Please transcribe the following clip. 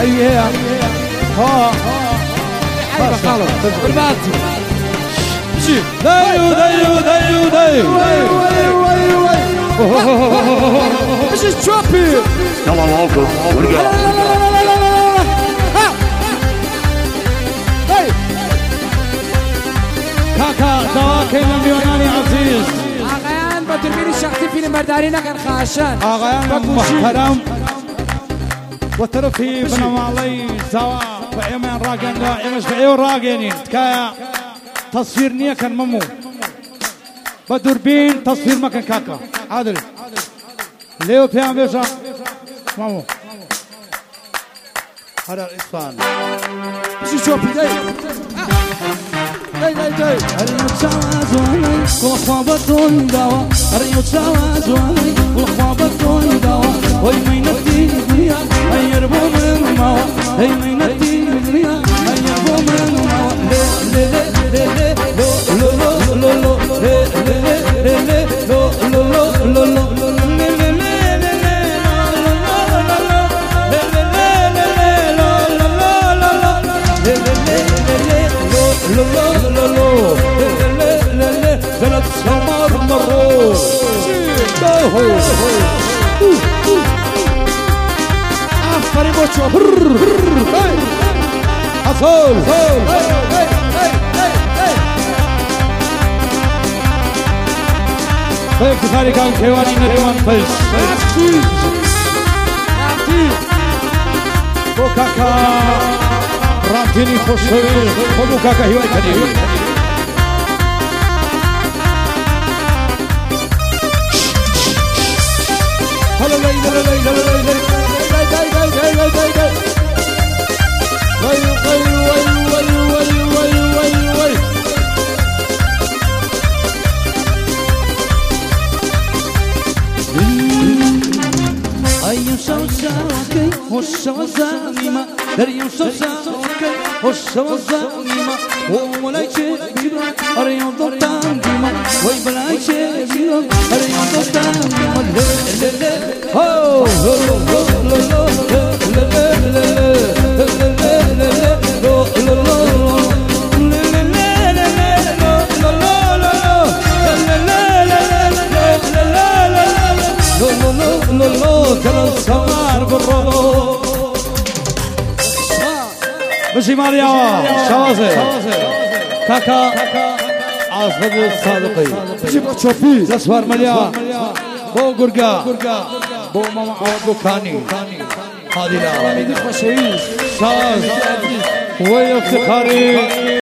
اييه ها خلاص برباتي دايو دايو دايو دايو ايش تشوفي يلا موقف ورجع كاكا دواكي من اليوناني عزيز آقایان با دوربین شخصی فیلم برداری نکن خواهشان آقایان محترم وترفي بنام علي سوا فايمان راقن دائمش بعيون راقنين تكايا تصوير نية كان ممو بدوربين تصوير ما كان كاكا عادل ليو بيان بيشا مامو هذا الإسفان بشي شوفي داي داي داي داي المتساواز وعلي والخوابتون دوا المتساواز وعلي والخوابتون دوا وي ما ينتي الدنيا هيربو من الموا هي ما ينتي الدنيا هيربو من الموا لي لي لي لو لو لو لو لي لي لي لو لو لو لو ثلاث سمار مرور عفري بوشو حصول طيب تخاري كان كيواني نريوان فلس بوكاكا رامتيني خوشوي بوكاكا هيوان كنيوي هلا لي لا لا لا لا لا مشي ماريا شوازي كاكا عاصفة الصادقي جيب تشوفي زسوار مليا بو قرقا بو ماما عوض بوكاني هذه لا شواز ويا افتخاري